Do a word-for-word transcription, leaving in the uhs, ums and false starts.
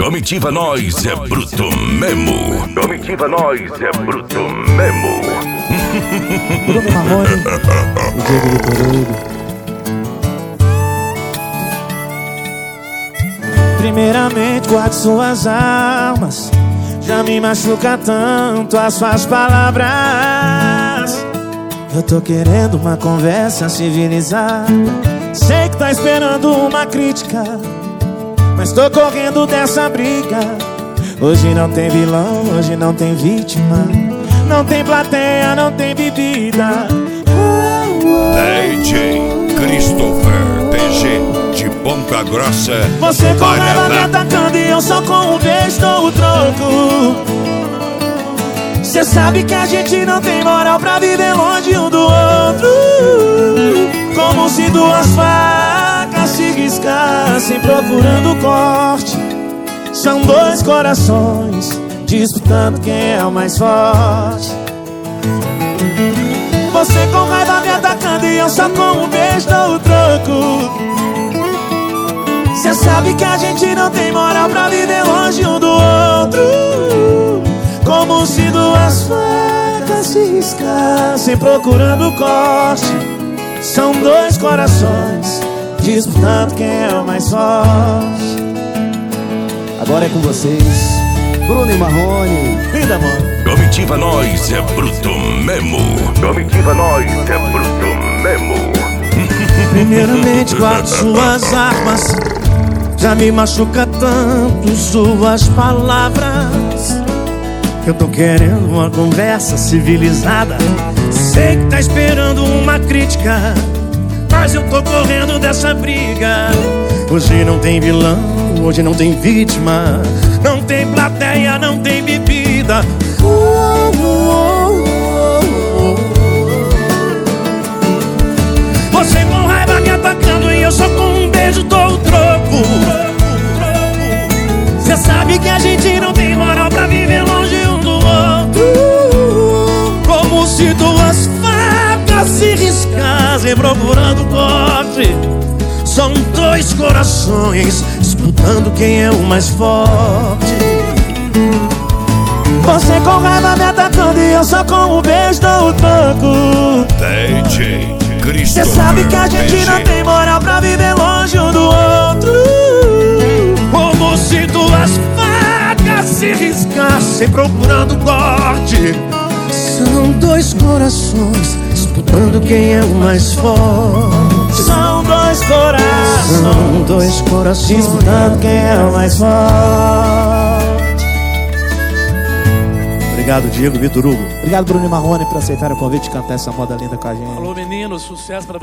Comitiva Nós é bruto mesmo. Comitiva Nós é bruto mesmo. Bruno Marrone e Diego Vitor. Primeiramente, guarde suas armas. Já me machuca tanto as suas palavras. Eu tô querendo uma conversa civilizada. Sei que tá esperando uma crítica, mas tô correndo dessa briga. Hoje não tem vilão, hoje não tem vítima. Não tem plateia, não tem bebida. D J Christopher T G de Ponta Grossa. Você com raiva me atacando e eu só com um beijo dou o troco. Cê sabe que a gente não tem moral pra viver longe um do outro. Como se duas facas se riscassem procurando corte. São dois corações disputando quem é o mais forte. Você com raiva me atacando e eu só com um beijo dou o troco. Cê sabe que a gente não tem moral pra viver longe um do outro. Como se duas facas se riscassem procurando corte. São dois corações disputando quem é o mais forte. Agora é com vocês, Bruno e Marrone. Linda, mano. Comitiva Nós é bruto mesmo. Comitiva Nós é bruto mesmo. Primeiramente, guarde suas armas. Já me machuca tanto suas palavras. Eu tô querendo uma conversa civilizada. Sei que tá esperando uma crítica, mas eu tô correndo dessa briga. Hoje não tem vilão, hoje não tem vítima. Não tem plateia, não tem bebida. Você com raiva me atacando e eu só com um beijo dou o troco. Cê sabe que a gente não tem moral pra viver longe um do outro. Como se duas facas se riscassem procurando corte. São dois corações disputando quem é o mais forte. Você com raiva me atacando e eu só com um beijo dou o troco. D J Christopher. Cê sabe que a gente não tem moral pra viver longe um do outro. Como se duas facas se riscassem procurando corte. São dois corações disputando quem é o mais forte. São dois corações, São dois corações disputando quem é o mais forte. Obrigado, Diego Vitor Hugo. Obrigado, Bruno e Marrone, por aceitar o convite de cantar essa moda linda com a gente. Alô, meninos, sucesso pra